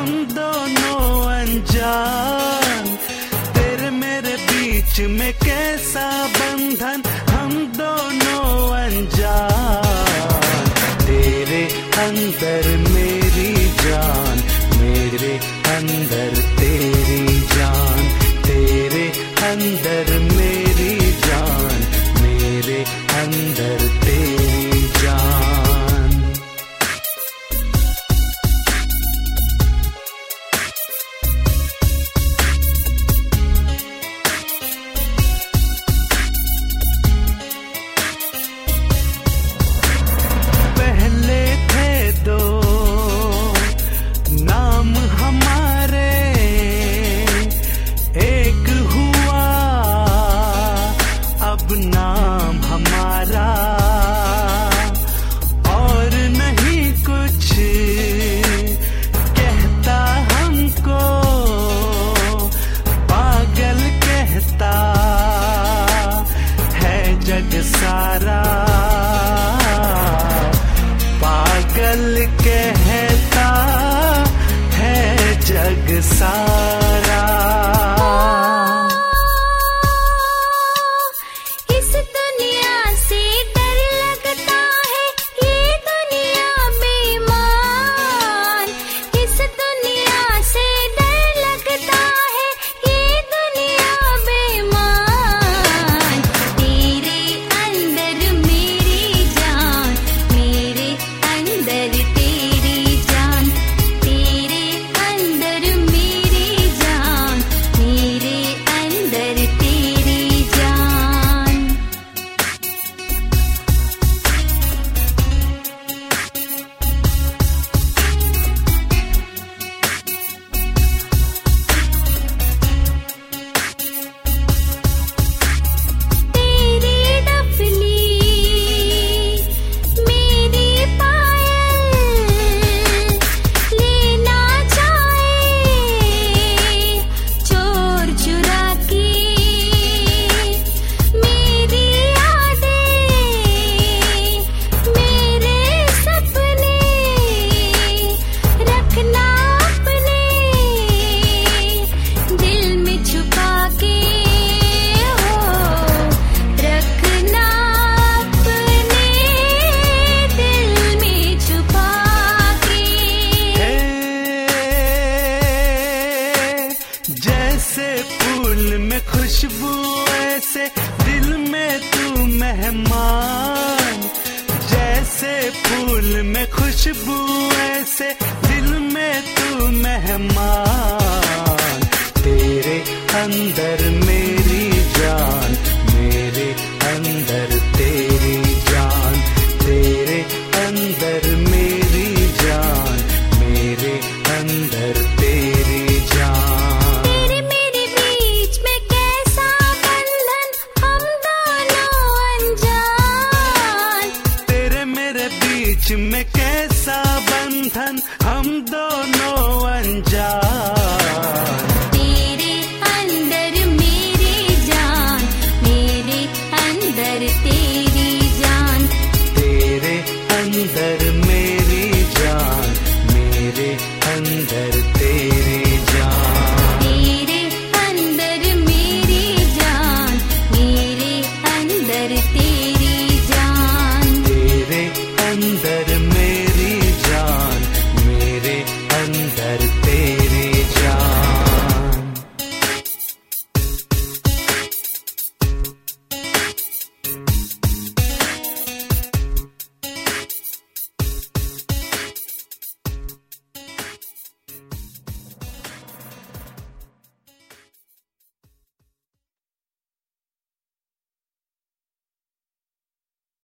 हम दोनों अनजान। तेरे मेरे बीच में कैसा बंधन, हम दोनों अनजान। तेरे अंदर मेरी जान, मेरे अंदर तेरी जान। तेरे अंदर मेरी जान, मेरे अंदर तेरी जान। पहले थे दो नाम हमारे, एक हुआ अब नाम हमारा। और नहीं कुछ कहता हमको, पागल कहता है जग सारा। पागल कहता है जग सारा। इस दुनिया से डर लगता है, ये दुनिया बेईमान। इस दुनिया से डर लगता है, ये दुनिया बेईमान। तेरे अंदर मेरी जान, मेरे अंदर तेरी जान। तेरे अंदर मेरी जान, मेरे अंदर तेरी जान। तेरी डफली मेरी पायल लेना चाहे चोर चुरा के। मेरी यादें मेरे सपने रखना अपने दिल में छुपा के। हो रखना अपने दिल में छुपा के। जैसे फूल में खुशबू ऐसे दिल में तू मेहमान। जैसे फूल में खुशबू ऐसे दिल में तू मेहमान। तेरे अंदर मेरी जान, मेरे अंदर तेरी जान। तेरे अंदर मेरी जान, मेरे अंदर तेरी जान। तेरे मेरे बीच में कैसा बंधन, हम दोनों अनजान। तेरे मेरे बीच में कैसा बंधन, हम दोनों अनजान।